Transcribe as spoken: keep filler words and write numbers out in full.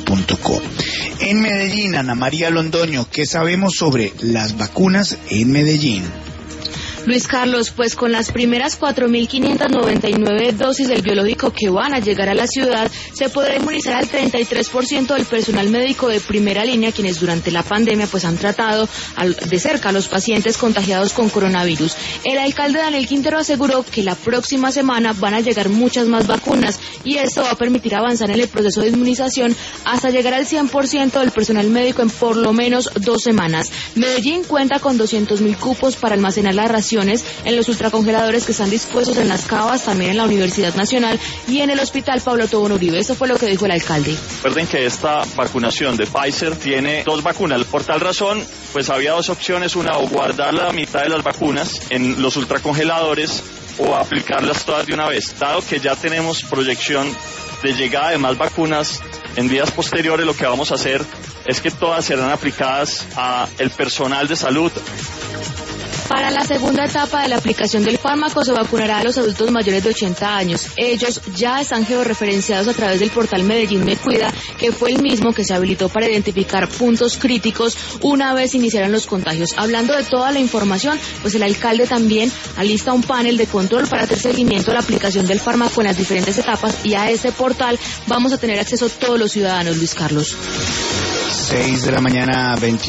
punto co. En Medellín, Ana María Londoño, ¿qué sabemos sobre las vacunas en Medellín? Luis Carlos, pues con las primeras cuatro mil quinientas noventa y nueve dosis del biológico que van a llegar a la ciudad, se podrá inmunizar al treinta y tres por ciento del personal médico de primera línea, quienes durante la pandemia pues han tratado al, de cerca a los pacientes contagiados con coronavirus. El alcalde Daniel Quintero aseguró que la próxima semana van a llegar muchas más vacunas y esto va a permitir avanzar en el proceso de inmunización hasta llegar al cien por ciento del personal médico en por lo menos dos semanas. Medellín cuenta con doscientos mil cupos para almacenar las raciones en los ultracongeladores que están dispuestos en las cavas, también en la Universidad Nacional y en el Hospital Pablo Tobón Uribe. Eso fue lo que dijo el alcalde. Recuerden que esta vacunación de Pfizer tiene dos vacunas. Por tal razón, pues había dos opciones. Una, o guardar la mitad de las vacunas en los ultracongeladores o aplicarlas todas de una vez. Dado que ya tenemos proyección de llegada de más vacunas en días posteriores, lo que vamos a hacer es que todas serán aplicadas a el personal de salud. Para la segunda etapa de la aplicación del fármaco se vacunará a los adultos mayores de ochenta años. Ellos ya están georreferenciados a través del portal Medellín Me Cuida, que fue el mismo que se habilitó para identificar puntos críticos una vez iniciaron los contagios. Hablando de toda la información, pues el alcalde también alista un panel de control para hacer seguimiento a la aplicación del fármaco en las diferentes etapas y a ese portal vamos a tener acceso todos los ciudadanos, Luis Carlos. seis de la mañana, veintiocho